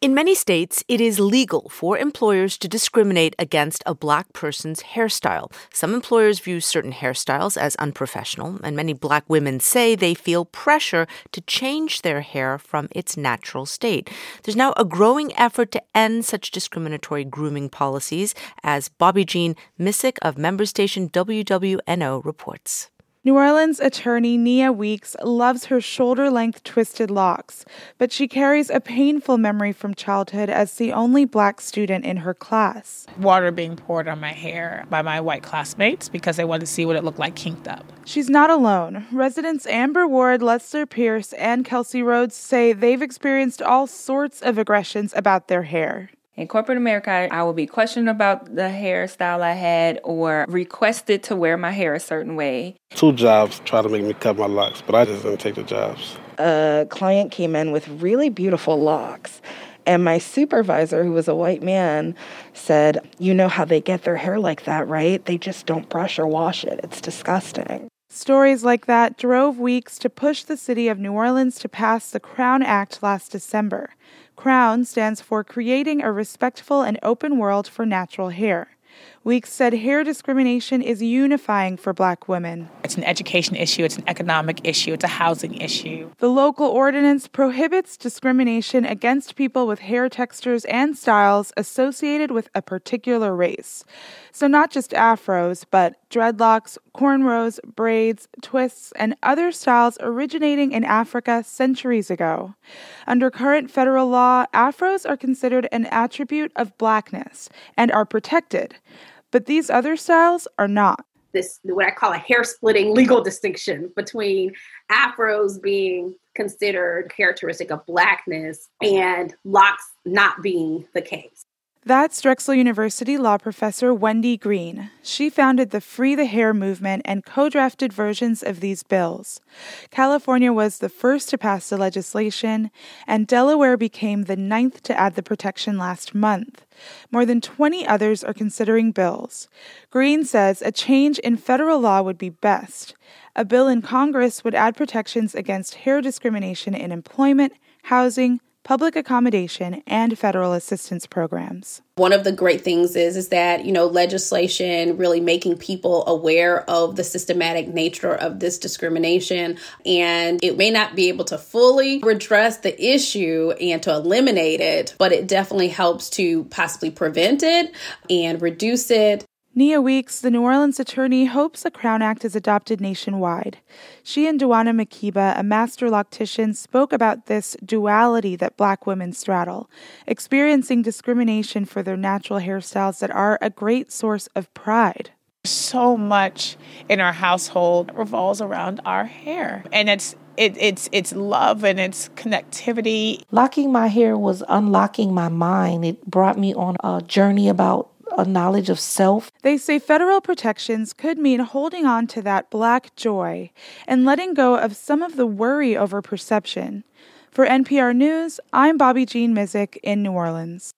In many states, it is legal for employers to discriminate against a Black person's hairstyle. Some employers view certain hairstyles as unprofessional, and many Black women say they feel pressure to change their hair from its natural state. There's now a growing effort to end such discriminatory grooming policies, as Bobby Jean Missick of member station WWNO reports. New Orleans attorney Nia Weeks loves her shoulder-length twisted locks, but she carries a painful memory from childhood as the only Black student in her class. Water being poured on my hair by my white classmates because they wanted to see what it looked like kinked up. She's not alone. Residents Amber Ward, Lester Pierce, and Kelsey Rhodes say they've experienced all sorts of aggressions about their hair. In corporate America, I will be questioned about the hairstyle I had or requested to wear my hair a certain way. 2 jobs tried to make me cut my locks, but I just didn't take the jobs. A client came in with really beautiful locks, and my supervisor, who was a white man, said, "You know how they get their hair like that, right? They just don't brush or wash it. It's disgusting." Stories like that drove Weeks to push the city of New Orleans to pass the Crown Act last December. CROWN stands for Creating a Respectful and Open World for Natural Hair. Weeks said hair discrimination is unifying for Black women. It's an education issue, it's an economic issue, it's a housing issue. The local ordinance prohibits discrimination against people with hair textures and styles associated with a particular race. So not just afros, but dreadlocks, cornrows, braids, twists, and other styles originating in Africa centuries ago. Under current federal law, afros are considered an attribute of Blackness and are protected. But these other styles are not. This, what I call a hair-splitting legal distinction between afros being considered characteristic of Blackness and locks not being the case. That's Drexel University law professor Wendy Green. She founded the Free the Hair movement and co-drafted versions of these bills. California was the first to pass the legislation, and Delaware became the 9th to add the protection last month. More than 20 others are considering bills. Green says a change in federal law would be best. A bill in Congress would add protections against hair discrimination in employment, housing, public accommodation, and federal assistance programs. One of the great things is that, legislation really making people aware of the systematic nature of this discrimination. And it may not be able to fully redress the issue and to eliminate it, but it definitely helps to possibly prevent it and reduce it. Nia Weeks, the New Orleans attorney, hopes the Crown Act is adopted nationwide. She and Duana Makiba, a master loctician, spoke about this duality that Black women straddle, experiencing discrimination for their natural hairstyles that are a great source of pride. So much in our household revolves around our hair, and it's love and it's connectivity. Locking my hair was unlocking my mind. It brought me on a journey about a knowledge of self. They say federal protections could mean holding on to that Black joy and letting go of some of the worry over perception. For NPR News, I'm Bobby Jean Missick in New Orleans.